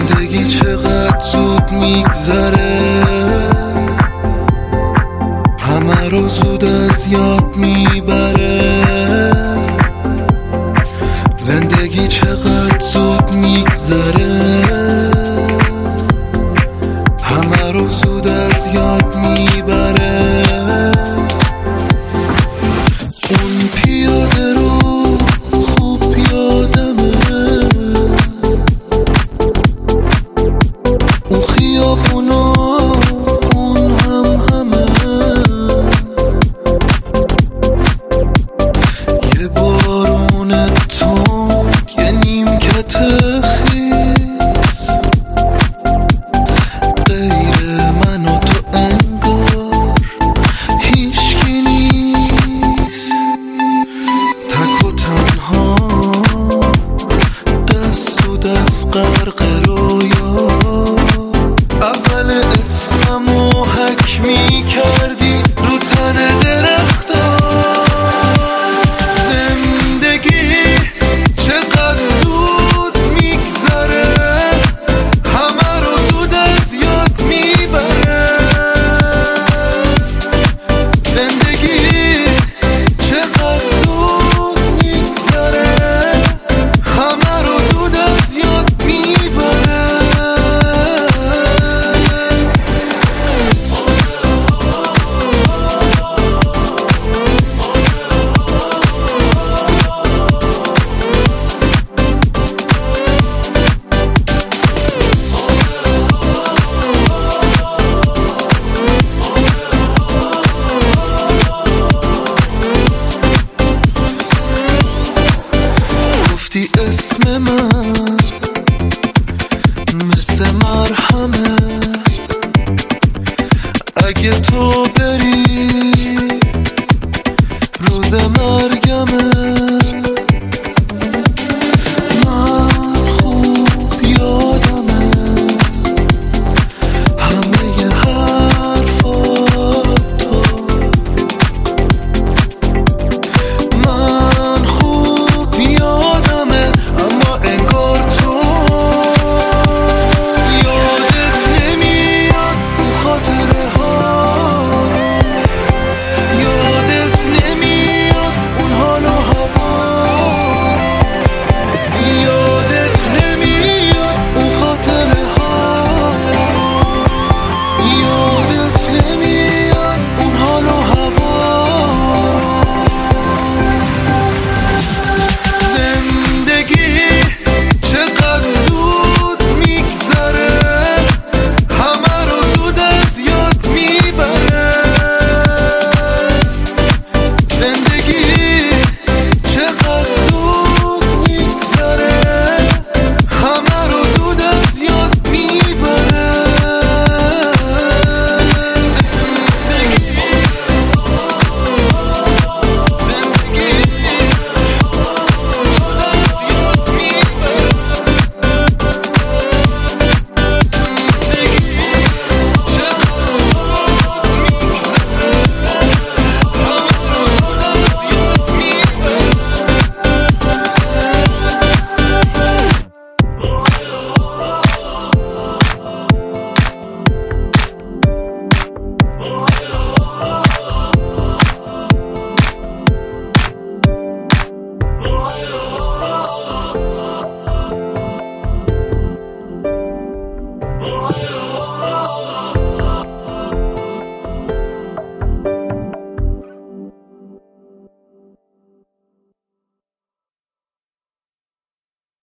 زندگی چقدر زود میگذره، همه رو زود از یاد میبره. زندگی چقدر زود میگذره، همه رو زود از یاد میبره. اون پیاده رو خوب یادمه، اون خیابونو اون همه یه بارون تنگ، یه نیمکت خیس، غیر من و تو انگار هیچکی نیست. تک و تنها دست و دست غرق رویا، اول اسممو حک میکردی رو تن درختا. زندگی چقدر زود میگذره، همه رو زود از یاد میبره. زندگی چقدر زود میگذره، همه رو زود از یاد میبره. گفتی اسم من مثل مرهمه، اگه تو بری